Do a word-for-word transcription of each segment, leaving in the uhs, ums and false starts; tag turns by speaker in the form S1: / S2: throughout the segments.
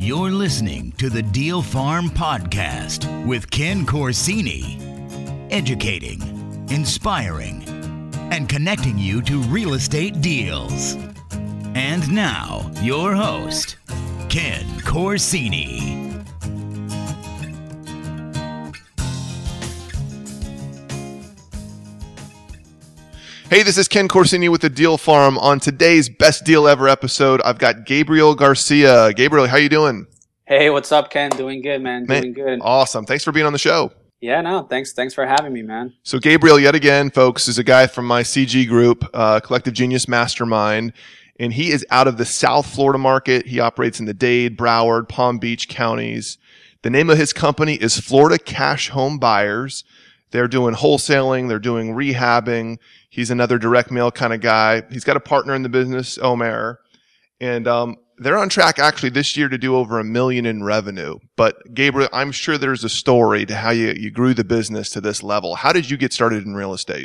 S1: You're listening to the Deal Farm Podcast with Ken Corsini. Educating, inspiring, and connecting you to real estate deals. And now, your host, Ken Corsini.
S2: Hey, this is Ken Corsini with the Deal Farm. On today's Best Deal Ever episode, I've got Gabriel Garcia. Gabriel, how you doing?
S3: Hey, what's up, Ken? Doing good, man. Doing man, good.
S2: Awesome. Thanks for being on the show.
S3: Yeah, no, thanks. Thanks for having me, man.
S2: So Gabriel, yet again, folks, is a guy from my C G group, uh, Collective Genius Mastermind, and he is out of the South Florida market. He operates in the Dade, Broward, Palm Beach counties. The name of his company is Florida Cash Home Buyers. They're doing wholesaling. They're doing rehabbing. He's another direct mail kind of guy. He's got a partner in the business, Omer. And um, they're on track actually this year to do over a million in revenue. But Gabriel, I'm sure there's a story to how you, you grew the business to this level. How did you get started in real estate?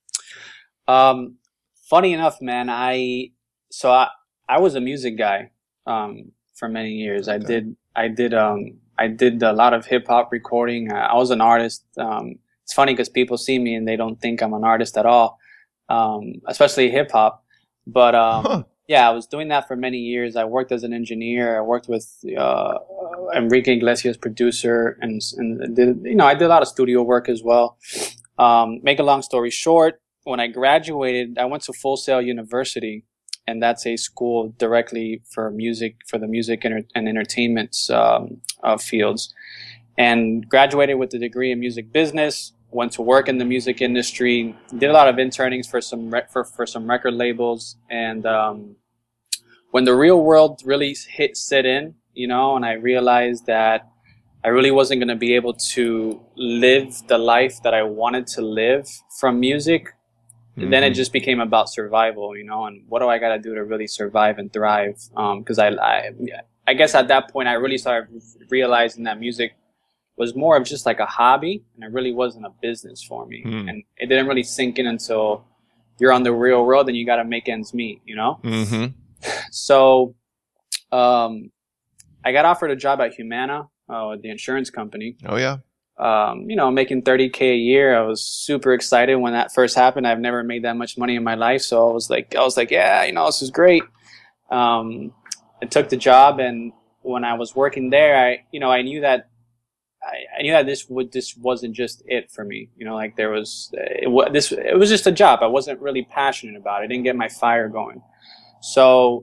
S3: Um, funny enough, man, I so I, I was a music guy um, for many years. I did I did um, I did a lot of hip hop recording. I was an artist. Um, it's funny because people see me and they don't think I'm an artist at all. Um, especially hip hop, but, um, huh. yeah, I was doing that for many years. I worked as an engineer. I worked with, uh, Enrique Iglesias, producer, and, and did, you know, I did a lot of studio work as well. Um, make a long story short, when I graduated, I went to Full Sail University, and that's a school directly for music, for the music and, and entertainment, um, uh, fields, and graduated with a degree in music business. Went to work in the music industry, did a lot of internings for some rec- for, for some record labels, and um, when the real world really hit set in, you know, and I realized that I really wasn't going to be able to live the life that I wanted to live from music, mm-hmm. then it just became about survival, you know, and what do I got to do to really survive and thrive? Because um, I, I, I guess at that point I really started realizing that music was more of just like a hobby, and it really wasn't a business for me. Mm. And it didn't really sink in until you're on the real world and you got to make ends meet, you know?
S2: Mm-hmm.
S3: So um, I got offered a job at Humana, uh, the insurance company.
S2: Oh, yeah.
S3: Um, you know, making thirty K a year. I was super excited when that first happened. I've never made that much money in my life. So I was like, I was like, yeah, you know, this is great. Um, I took the job, and when I was working there, I, you know, I knew that I, I knew that this would this wasn't just it for me, you know. Like there was it, this it was just a job. I wasn't really passionate about it. I didn't get my fire going. So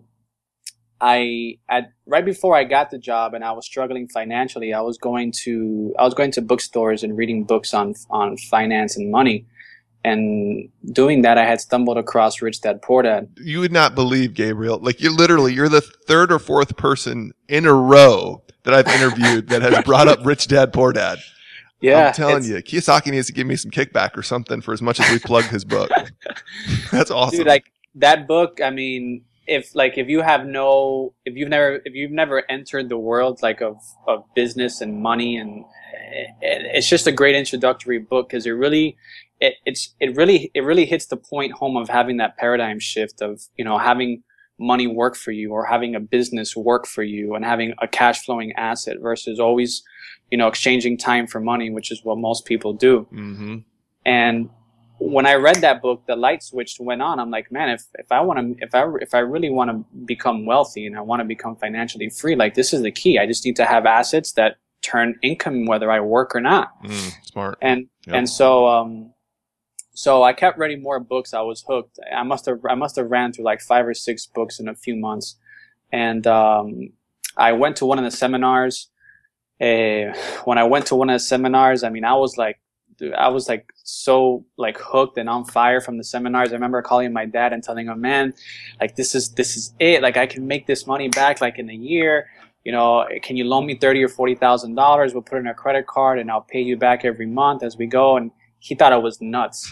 S3: I at right before I got the job and I was struggling financially, I was going to I was going to bookstores and reading books on on finance and money. And doing that, I had stumbled across Rich Dad Poor Dad.
S2: You would not believe, Gabriel. Like you're literally you're the third or fourth person in a row that I've interviewed that has brought up Rich Dad Poor Dad.
S3: Yeah,
S2: I'm telling you, Kiyosaki needs to give me some kickback or something for as much as we plugged his book. That's awesome,
S3: dude. Like that book. I mean, if like if you have no, if you've never, if you've never entered the world like of of business and money, and it, it's just a great introductory book because it really, it it's it really it really hits the point home of having that paradigm shift of, you know, having money work for you or having a business work for you and having a cash flowing asset versus always, you know, exchanging time for money, which is what most people do.
S2: Mm-hmm.
S3: And when I read that book, the light switch went on. I'm like, man, if, if I want to, if I, if I really want to become wealthy and I want to become financially free, like this is the key. I just need to have assets that turn income, whether I work or not.
S2: Mm, smart.
S3: And,
S2: yep.
S3: and so, um, So I kept reading more books. I was hooked. I must have I must have ran through like five or six books in a few months, and um, I went to one of the seminars. Uh, when I went to one of the seminars, I mean, I was like, dude, I was like so like hooked and on fire from the seminars. I remember calling my dad and telling him, "Man, like this is this is it. Like I can make this money back like in a year. You know, can you loan me thirty or forty thousand dollars? We'll put it in a credit card, and I'll pay you back every month as we go." And he thought I was nuts.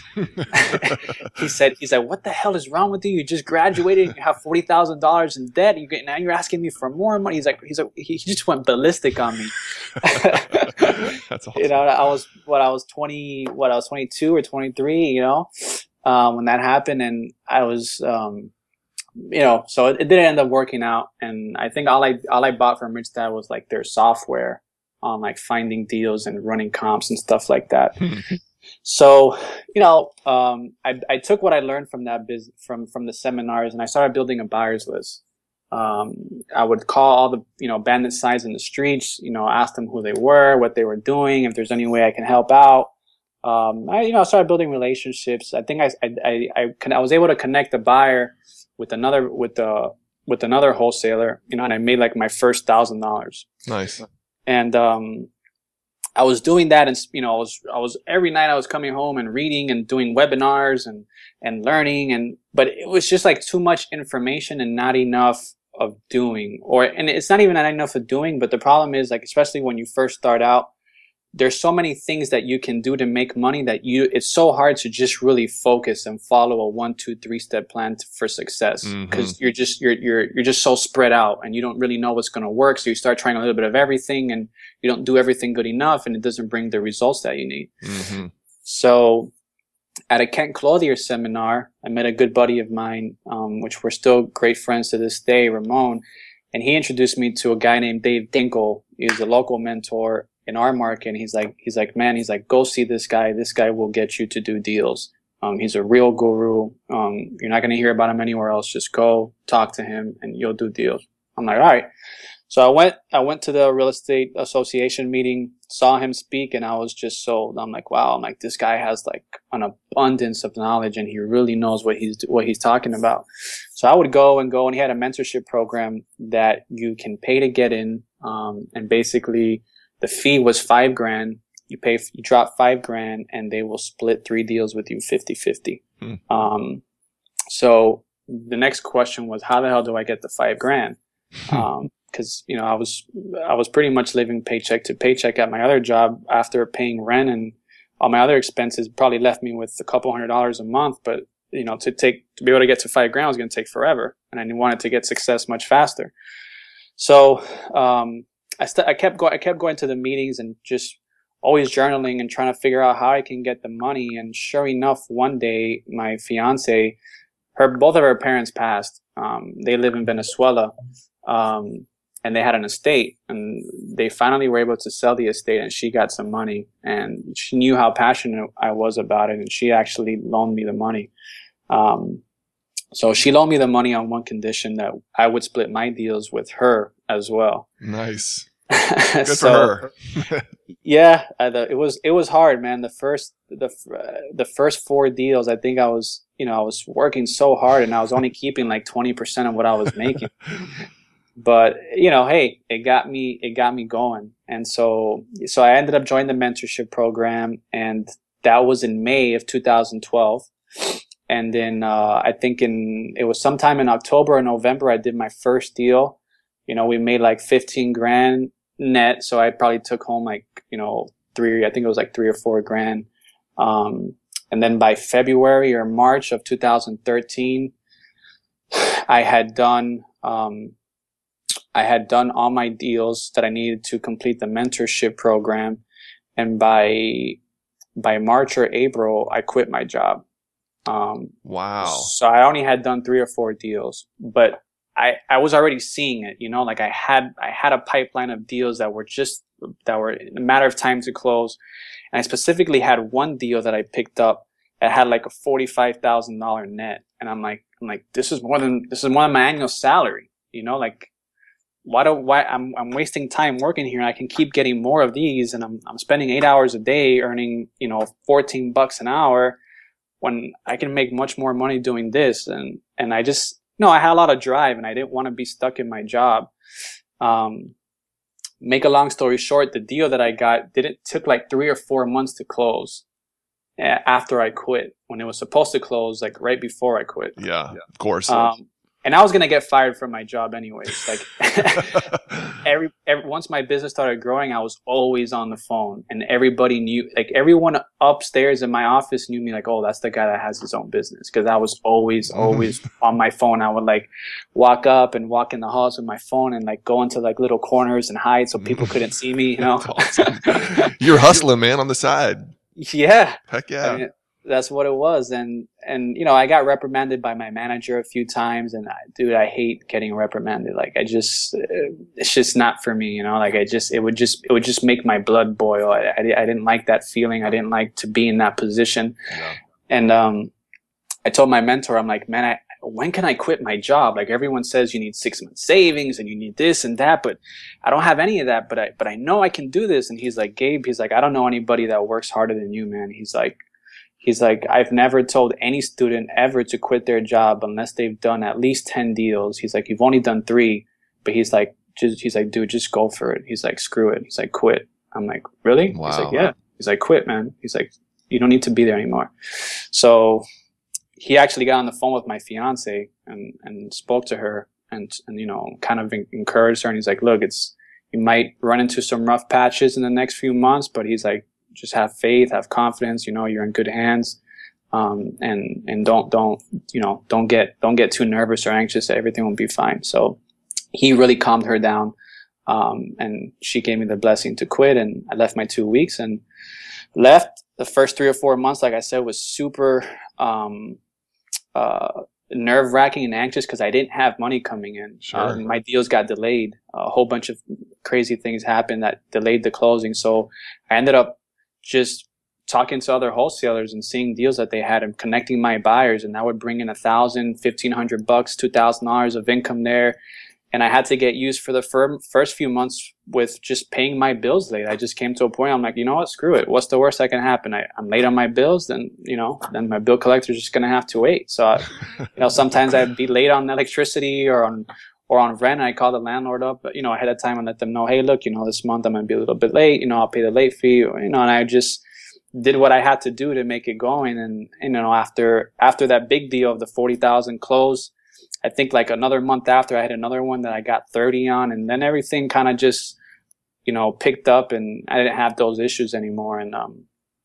S3: he said, he's like, what the hell is wrong with you? You just graduated and you have forty thousand dollars in debt. You get, now you're asking me for more money. He's like, he's like, he just went ballistic on me.
S2: That's awesome.
S3: You know, I was, what, I was twenty, what, I was twenty-two or twenty-three, you know, um, when that happened. And I was, um, you know, so it, it didn't end up working out. And I think all I all I bought from Rich Dad was like their software on like finding deals and running comps and stuff like that. So, you know, um, I I took what I learned from that biz from from the seminars, and I started building a buyer's list. Um, I would call all the, you know, bandit signs in the streets, you know, ask them who they were, what they were doing, if there's any way I can help out. Um, I, you know, I started building relationships. I think I, I, I, I, con- I was able to connect the buyer with another, with the, with another wholesaler, you know, and I made like my first thousand dollars.
S2: Nice.
S3: And, um, I was doing that, and, you know, I was, I was, every night I was coming home and reading and doing webinars and, and learning, and, but it was just like too much information and not enough of doing, or, and it's not even not enough of doing, but the problem is, like, especially when you first start out, there's so many things that you can do to make money that you, it's so hard to just really focus and follow a one, two, three step plan to, for success.
S2: Mm-hmm.
S3: Cause you're just, you're, you're, you're just so spread out and you don't really know what's going to work. So you start trying a little bit of everything and you don't do everything good enough, and it doesn't bring the results that you need.
S2: Mm-hmm.
S3: So at a Kent Clothier seminar, I met a good buddy of mine, um, which we're still great friends to this day, Ramon. And he introduced me to a guy named Dave Dinkle. He's a local mentor in our market. And he's like, he's like, man, he's like, go see this guy. This guy will get you to do deals. Um, he's a real guru. Um, you're not going to hear about him anywhere else. Just go talk to him and you'll do deals. I'm like, all right. So I went, I went to the real estate association meeting, saw him speak, and I was just sold. I'm like, wow, I'm like, this guy has like an abundance of knowledge and he really knows what he's, what he's talking about. So I would go and go, and he had a mentorship program that you can pay to get in. Um, and basically the fee was five grand. You pay, you drop five grand and they will split three deals with you fifty fifty. Hmm. Um, so the next question was, how the hell do I get the five grand? Um, Because, you know, I was I was pretty much living paycheck to paycheck at my other job after paying rent, and all my other expenses probably left me with a couple hundred dollars a month. But, you know, to take to be able to get to five grand was going to take forever, and I wanted to get success much faster. So um, I st- I kept going I kept going to the meetings and just always journaling and trying to figure out how I can get the money. And sure enough, one day my fiance, her both of her parents passed. Um, they live in Venezuela. Um, And they had an estate, and they finally were able to sell the estate, and she got some money, and she knew how passionate I was about it, and she actually loaned me the money. Um, so she loaned me the money on one condition, that I would split my deals with her as well.
S2: Nice. Good
S3: so,
S2: for her.
S3: yeah, uh, the, it was it was hard, man. The first the uh, the first four deals, I think I was you know I was working so hard, and I was only keeping like twenty percent of what I was making. But, you know, hey, it got me, it got me going. And so, so I ended up joining the mentorship program, and that was in May of two thousand twelve. And then, uh, I think in, it was sometime in October or November, I did my first deal. You know, we made like fifteen grand net. So I probably took home like, you know, three, I think it was like three or four grand. Um, and then by February or March of two thousand thirteen, I had done, um, I had done all my deals that I needed to complete the mentorship program. And by, by March or April, I quit my job. Um,
S2: wow.
S3: So I only had done three or four deals, but I, I was already seeing it, you know, like I had, I had a pipeline of deals that were just, that were in a matter of time to close. And I specifically had one deal that I picked up that had like a forty-five thousand dollars net. And I'm like, I'm like, this is more than, this is more than my annual salary, you know, like, why do why I'm I'm wasting time working here, and I can keep getting more of these, and I'm I'm spending eight hours a day earning, you know, fourteen bucks an hour, when I can make much more money doing this. And and I just no, I had a lot of drive, and I didn't want to be stuck in my job. Um, make a long story short, the deal that I got did it took like three or four months to close after I quit, when it was supposed to close like right before I quit.
S2: Yeah, yeah. Of course.
S3: Um, And I was going to get fired from my job anyways. Like every, every, once my business started growing, I was always on the phone, and everybody knew, like everyone upstairs in my office knew me, like, oh, that's the guy that has his own business. Cause I was always, always on my phone. I would like walk up and walk in the halls with my phone and like go into like little corners and hide so people couldn't see me, you know?
S2: You're hustling, man, on the side.
S3: Yeah.
S2: Heck yeah.
S3: I mean, that's what it was. And, and, you know, I got reprimanded by my manager a few times, and I, dude, I hate getting reprimanded. Like, I just, it's just not for me, you know, like I just, it would just, it would just make my blood boil. I, I, I didn't like that feeling. I didn't like to be in that position. Yeah. And, um, I told my mentor, I'm like, man, I, when can I quit my job? Like, everyone says you need six months savings and you need this and that, but I don't have any of that, but I, but I know I can do this. And he's like, Gabe, he's like, I don't know anybody that works harder than you, man. He's like, he's like, I've never told any student ever to quit their job unless they've done at least ten deals. He's like, you've only done three, but he's like, just, he's like, dude, just go for it. He's like, screw it. He's like, quit. I'm like, really?
S2: Wow.
S3: He's like, yeah. He's like, quit, man. He's like, you don't need to be there anymore. So he actually got on the phone with my fiance and, and spoke to her and, and, you know, kind of encouraged her. And he's like, look, it's, you might run into some rough patches in the next few months, but he's like, just have faith, have confidence, you know, you're in good hands. Um, and, and don't, don't, you know, don't get, don't get too nervous or anxious. Everything will be fine. So he really calmed her down. Um, and she gave me the blessing to quit, and I left my two weeks and left. The first three or four months, like I said, was super, um, uh, nerve wracking and anxious because I didn't have money coming in.
S2: Sure.
S3: Uh, my deals got delayed. A whole bunch of crazy things happened that delayed the closing. So I ended up just talking to other wholesalers and seeing deals that they had and connecting my buyers. And that would bring in a thousand, fifteen hundred bucks, two thousand dollars of income there. And I had to get used for the fir- first few months with just paying my bills late. I just came to a point, I'm like, you know what, screw it. What's the worst that can happen? I, I'm late on my bills, then, you know, then my bill collector's just going to have to wait. So, I, you know, sometimes I'd be late on electricity or on, or on rent. And I call the landlord up, you know, ahead of time and let them know, hey, look, you know, this month I'm going to be a little bit late, you know, I'll pay the late fee, or, you know, and I just did what I had to do to make it going. And, you know, after, after that big deal of the forty thousand close, I think like another month after I had another one that I got thirty on, and then everything kind of just, you know, picked up and I didn't have those issues anymore. And, um,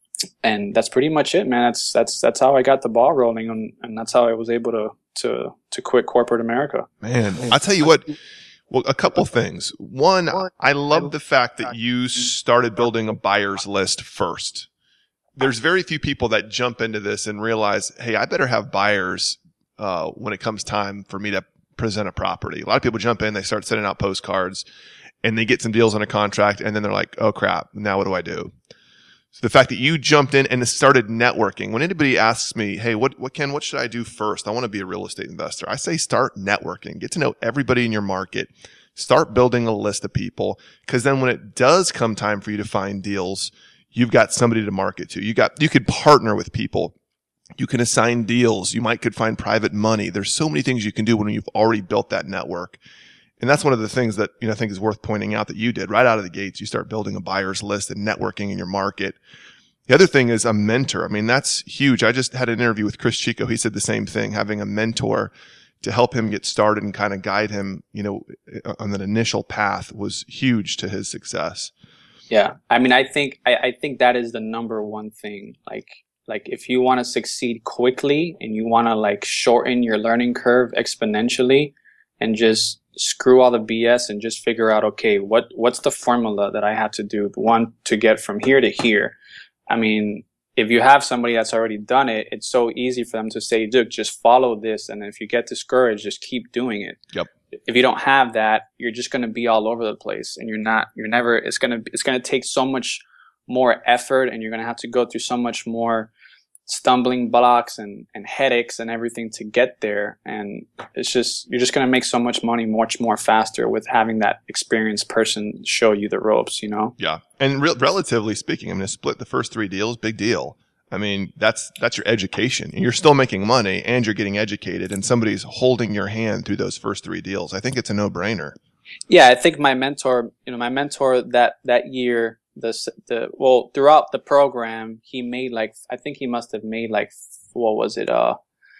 S3: and that's pretty much it, man. That's, that's, that's how I got the ball rolling, and, and that's how I was able to, to, to quit corporate America.
S2: Man, I tell you what, well, a couple things. One, I love the fact that you started building a buyer's list first. There's very few people that jump into this and realize, hey, I better have buyers Uh, when it comes time for me to present a property. A lot of people jump in, they start sending out postcards, and they get some deals on a contract, and then they're like, oh crap, now what do I do? So the fact that you jumped in and started networking, when anybody asks me, hey, what, what Ken, what should I do first? I want to be a real estate investor. I say start networking, get to know everybody in your market, start building a list of people, because then when it does come time for you to find deals, you've got somebody to market to. You got, you could partner with people. You can assign deals. You might could find private money. There's so many things you can do when you've already built that network. And that's one of the things that, you know, I think is worth pointing out that you did right out of the gates. You start building a buyer's list and networking in your market. The other thing is a mentor. I mean, that's huge. I just had an interview with Chris Chico. He said the same thing, having a mentor to help him get started and kind of guide him, you know, on that initial path was huge to his success.
S3: Yeah. I mean, I think, I, I think that is the number one thing. Like, Like if you want to succeed quickly and you want to like shorten your learning curve exponentially and just screw all the B S and just figure out, okay, what, what's the formula that I have to do, one, to get from here to here? I mean, if you have somebody that's already done it, it's so easy for them to say, look, just follow this. And if you get discouraged, just keep doing it.
S2: Yep.
S3: If you don't have that, you're just going to be all over the place, and you're not, you're never, it's going to, it's going to take so much more effort, and you're going to have to go through so much more stumbling blocks and, and headaches and everything to get there. And it's just, you're just going to make so much money much more faster with having that experienced person show you the ropes, you know?
S2: Yeah. And re- relatively speaking, I'm going to split the first three deals, big deal. I mean, that's, that's your education. You're still making money and you're getting educated, and somebody's holding your hand through those first three deals. I think it's a no brainer.
S3: Yeah. I think my mentor, you know, my mentor that, that year, the, the, well, throughout the program, he made like, I think he must have made like, what was it? Uh,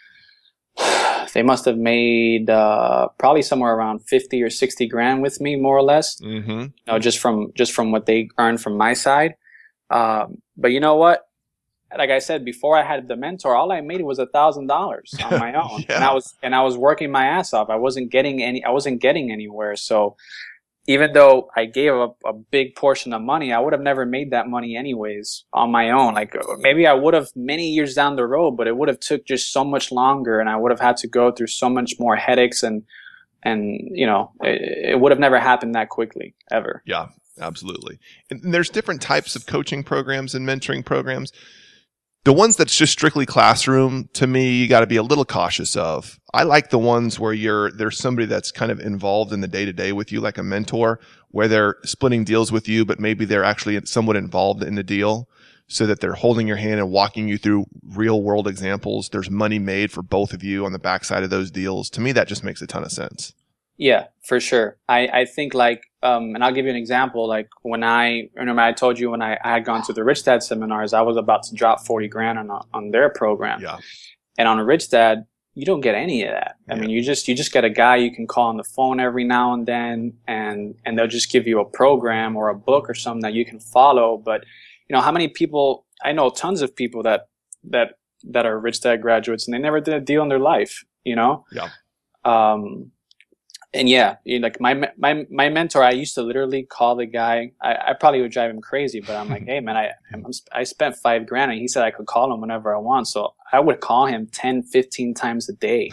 S3: they must have made, uh, probably somewhere around fifty or sixty grand with me, more or less.
S2: Mm-hmm.
S3: You know, just from, just from what they earned from my side. Um, but you know what? Like I said, before I had the mentor, all I made was a thousand dollars on my own.
S2: Yeah.
S3: And I was, and I was working my ass off. I wasn't getting any, I wasn't getting anywhere. So, even though I gave a, a big portion of money, I would have never made that money anyways on my own. Like maybe I would have many years down the road, but it would have took just so much longer, and I would have had to go through so much more headaches, and and you know, it, it would have never happened that quickly ever.
S2: Yeah, absolutely. And there's different types of coaching programs and mentoring programs. The ones that's just strictly classroom, to me, you got to be a little cautious of. I like the ones where you're there's somebody that's kind of involved in the day to day with you, like a mentor, where they're splitting deals with you, but maybe they're actually somewhat involved in the deal, so that they're holding your hand and walking you through real world examples. There's money made for both of you on the backside of those deals. To me, that just makes a ton of sense.
S3: Yeah, for sure. I, I think like, um, and I'll give you an example. Like when I, remember I told you when I, I had gone to the Rich Dad seminars, I was about to drop forty grand on, on their program.
S2: Yeah.
S3: And on a Rich Dad, you don't get any of that. I yeah. mean, you just, you just get a guy you can call on the phone every now and then, and, and they'll just give you a program or a book or something that you can follow. But you know, how many people, I know tons of people that, that, that are Rich Dad graduates and they never did a deal in their life, you know?
S2: Yeah.
S3: Um, And yeah, like my my my mentor, I used to literally call the guy. I, I probably would drive him crazy, but I'm like, hey man, I I'm, I spent five grand, and he said I could call him whenever I want. So I would call him ten, fifteen times a day.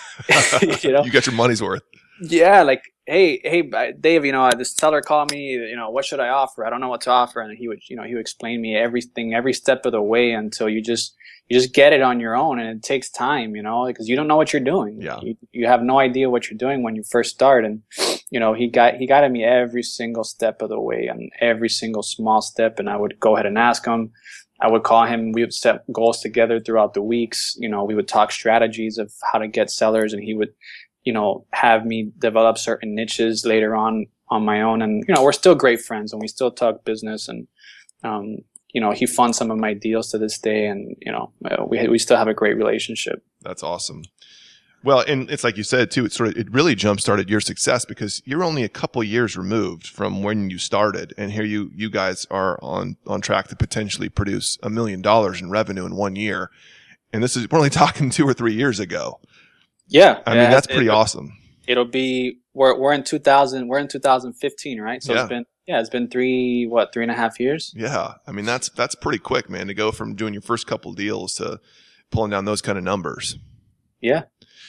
S3: You know,
S2: you got your money's worth.
S3: Yeah, like hey hey Dave, you know, this seller called me. You know, what should I offer? I don't know what to offer, and he would you know he would explain me everything every step of the way until you just. You just get it on your own, and it takes time, you know, because you don't know what you're doing.
S2: Yeah.
S3: You, you have no idea what you're doing when you first start. And, you know, he got, he guided me every single step of the way, and every single small step. And I would go ahead and ask him. I would call him. We would set goals together throughout the weeks. You know, we would talk strategies of how to get sellers, and he would, you know, have me develop certain niches later on on my own. And, you know, we're still great friends, and we still talk business, and, um, you know, he funds some of my deals to this day, and, you know, we we still have a great relationship.
S2: That's awesome. Well, and it's like you said too, it sort of, it really jump-started your success, because you're only a couple years removed from when you started. And here you, you guys are on, on track to potentially produce a million dollars in revenue in one year. And this is, we're only talking two or three years ago.
S3: Yeah.
S2: I
S3: yeah,
S2: mean, that's pretty
S3: it,
S2: awesome.
S3: It'll be, we're, we're in two thousand, we're in two thousand fifteen, right? So
S2: yeah.
S3: it's been, yeah, it's been three, what, three and a half years?
S2: Yeah. I mean, that's, that's pretty quick, man, to go from doing your first couple of deals to pulling down those kind of numbers.
S3: Yeah.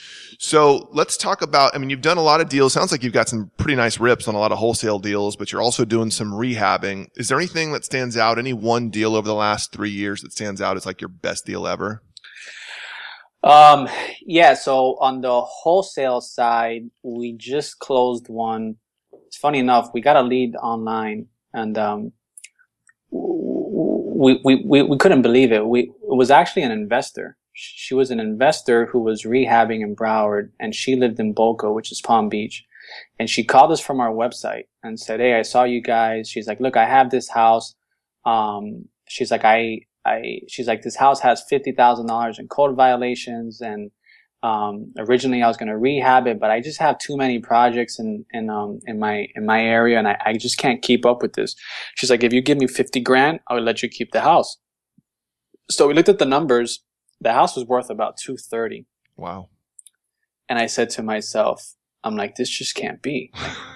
S2: So let's talk about, I mean, you've done a lot of deals. Sounds like you've got some pretty nice rips on a lot of wholesale deals, but you're also doing some rehabbing. Is there anything that stands out? Any one deal over the last three years that stands out as like your best deal ever?
S3: Um, yeah. So on the wholesale side, we just closed one. It's funny enough, we got a lead online, and, um, we, we, we, we couldn't believe it. We, it was actually an investor. She was an investor who was rehabbing in Broward, and she lived in Boca, which is Palm Beach. And she called us from our website and said, hey, I saw you guys. She's like, look, I have this house. Um, she's like, I, I, she's like, this house has fifty thousand dollars in code violations. And, um, originally I was going to rehab it, but I just have too many projects in, in, um, in my, in my area. And I, I just can't keep up with this. She's like, if you give me fifty grand, I would let you keep the house. So we looked at the numbers. The house was worth about two thirty.
S2: Wow.
S3: And I said to myself, I'm like, this just can't be.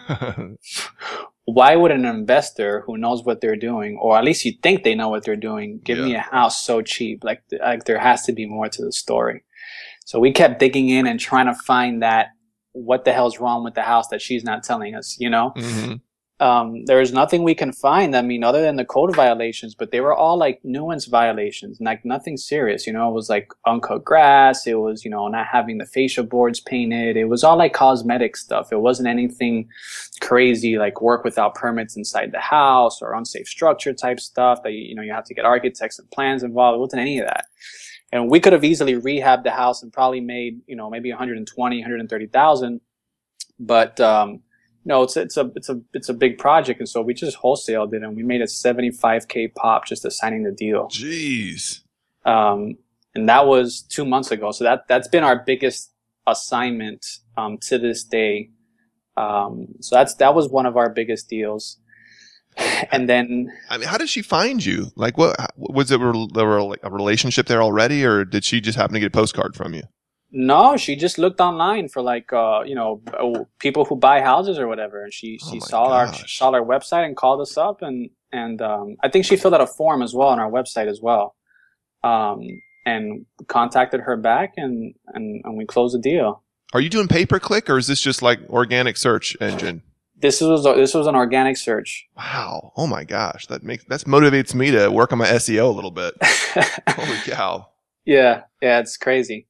S3: Why would an investor who knows what they're doing, or at least you think they know what they're doing, give yeah. me a house so cheap? Like, like there has to be more to the story. So we kept digging in and trying to find that, what the hell's wrong with the house that she's not telling us, you know?
S2: Mm-hmm.
S3: Um, there is nothing we can find, I mean, other than the code violations, but they were all like nuance violations, like nothing serious, you know. It was like uncut grass, it was, you know, not having the fascia boards painted, it was all like cosmetic stuff. It wasn't anything crazy like work without permits inside the house or unsafe structure type stuff that, you know, you have to get architects and plans involved. It wasn't any of that. And we could have easily rehabbed the house and probably made, you know, maybe one hundred twenty, one hundred thirty thousand, but, um, no, it's it's a it's a it's a big project, and so we just wholesaled it, and we made a seventy-five K pop just assigning the deal.
S2: Jeez.
S3: Um, and that was two months ago. So that that's been our biggest assignment um, to this day. Um, so that's that was one of our biggest deals. And then,
S2: I mean, how did she find you? Like, what was it? There were like a relationship there already, or did she just happen to get a postcard from you?
S3: No, she just looked online for like uh, you know people who buy houses or whatever, and she she
S2: Oh
S3: saw our saw our website and called us up, and and um, I think she filled out a form as well on our website as well, um, and contacted her back, and, and and we closed the deal.
S2: Are you doing pay per click, or is this just like organic search engine?
S3: This was this was an organic search.
S2: Wow! Oh my gosh, that makes that motivates me to work on my S E O a little bit. Holy cow!
S3: Yeah, yeah, it's crazy.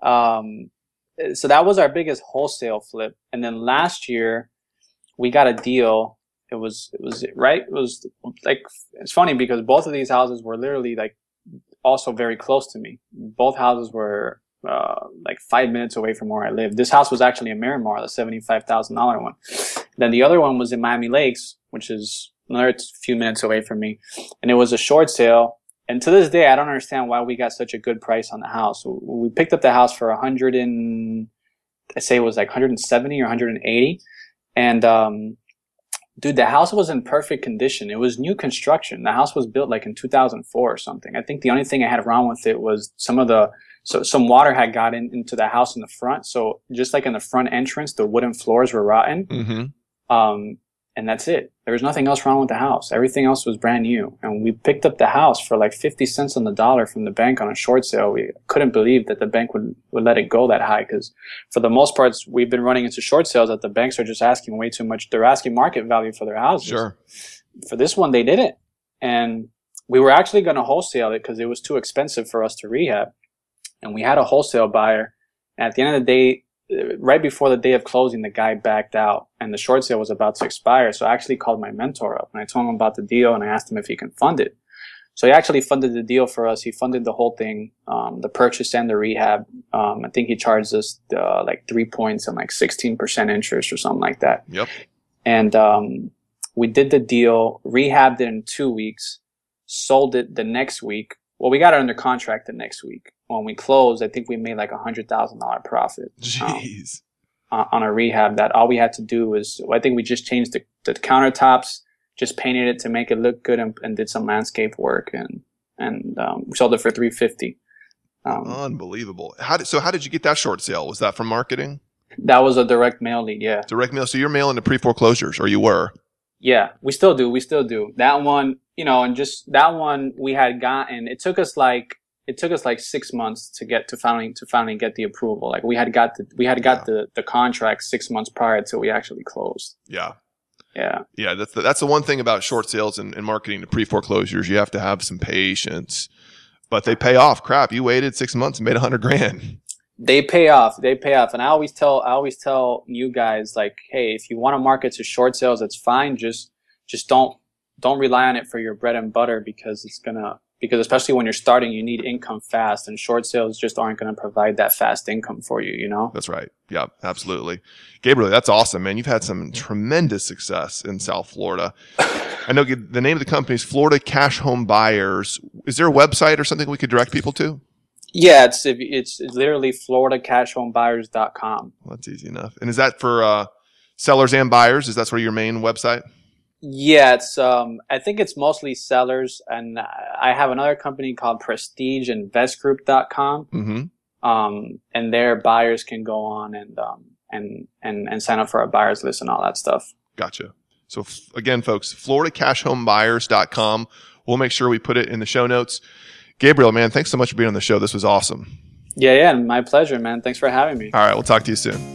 S3: Um, so that was our biggest wholesale flip. And then last year we got a deal. It was, it was right. It was like, it's funny because both of these houses were literally like also very close to me. Both houses were, uh, like five minutes away from where I live. This house was actually in Miramar, the seventy-five thousand dollars one. Then the other one was in Miami Lakes, which is another few minutes away from me. And it was a short sale. And to this day, I don't understand why we got such a good price on the house. We picked up the house for a hundred and I say it was like one hundred seventy or one hundred eighty. And, um, dude, the house was in perfect condition. It was new construction. The house was built like in two thousand four or something. I think the only thing I had wrong with it was some of the, so some water had got in, into the house in the front. So just like in the front entrance, the wooden floors were rotten. Mm-hmm. Um, And that's it. There was nothing else wrong with the house. Everything else was brand new. And we picked up the house for like fifty cents on the dollar from the bank on a short sale. We couldn't believe that the bank would, would let it go that high, because for the most part, we've been running into short sales that the banks are just asking way too much. They're asking market value for their houses.
S2: Sure.
S3: For this one, they didn't. And we were actually going to wholesale it because it was too expensive for us to rehab. And we had a wholesale buyer. And at the end of the day, right before the day of closing, the guy backed out and the short sale was about to expire. So I actually called my mentor up and I told him about the deal and I asked him if he can fund it. So he actually funded the deal for us. He funded the whole thing, um, the purchase and the rehab. Um, I think he charged us uh, like three points and like sixteen percent interest or something like that.
S2: Yep.
S3: And um, we did the deal, rehabbed it in two weeks, sold it the next week. Well, we got it under contract the next week. When we closed, I think we made like a hundred thousand dollar profit.
S2: Jeez.
S3: Um, on a rehab that all we had to do was, I think we just changed the, the countertops, just painted it to make it look good, and, and did some landscape work, and and um, we sold it for three fifty. Um,
S2: Unbelievable. How did so? How did you get that short sale? Was that from marketing?
S3: That was a direct mail lead. Yeah.
S2: Direct mail. So you're mailing to pre foreclosures, or you were?
S3: Yeah, we still do. We still do that one. You know, and just that one we had gotten. It took us like. It took us like six months to get to finally to finally get the approval. Like we had got the we had got yeah. the the contract six months prior to we actually closed.
S2: Yeah,
S3: yeah,
S2: yeah. That's the, that's the one thing about short sales and, and marketing to pre foreclosures. You have to have some patience, but they pay off. Crap, you waited six months and made a hundred grand.
S3: They pay off. They pay off. And I always tell I always tell you guys, like, hey, if you want to market to short sales, that's fine. Just just don't don't rely on it for your bread and butter, because it's gonna. Because especially when you're starting, you need income fast, and short sales just aren't going to provide that fast income for you, you know?
S2: That's right. Yeah, absolutely. Gabriel, that's awesome, man. You've had some tremendous success in South Florida. I know the name of the company is Florida Cash Home Buyers. Is there a website or something we could direct people to?
S3: Yeah, it's it's, it's literally florida cash home buyers dot com.
S2: Well, that's easy enough. And is that for uh, sellers and buyers? Is that sort of your main website?
S3: Yeah, it's um I think it's mostly sellers, and I have another company called prestige invest group dot com. Mm-hmm. Um and there buyers can go on and um and and and sign up for our buyers list and all that stuff.
S2: Gotcha. So f- again, folks, florida cash home buyers dot com. We'll make sure we put it in the show notes. Gabriel, man, thanks so much for being on the show. This was awesome.
S3: Yeah, yeah, my pleasure, man. Thanks for having me.
S2: All right, we'll talk to you soon.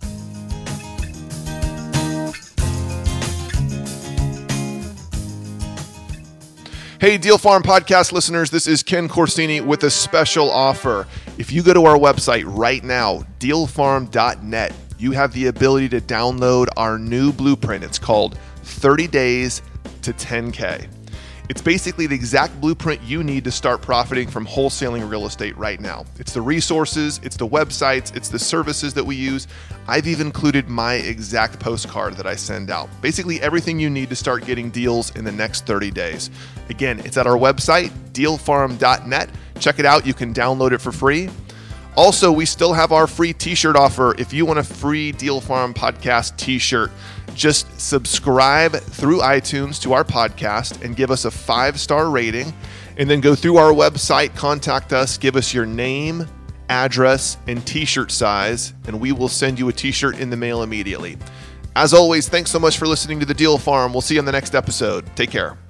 S2: Hey, Deal Farm podcast listeners, this is Ken Corsini with a special offer. If you go to our website right now, deal farm dot net, you have the ability to download our new blueprint. It's called thirty days to ten K. It's basically the exact blueprint you need to start profiting from wholesaling real estate right now. It's the resources, it's the websites, it's the services that we use. I've even included my exact postcard that I send out. Basically everything you need to start getting deals in the next thirty days. Again, it's at our website, deal farm dot net. Check it out. You can download it for free. Also, we still have our free t-shirt offer. If you want a free Deal Farm podcast t-shirt, just subscribe through iTunes to our podcast and give us a five-star rating, and then go through our website, contact us, give us your name address, and t-shirt size, and we will send you a t-shirt in the mail immediately. As always, thanks so much for listening to The Deal Farm. We'll see you on the next episode. Take care.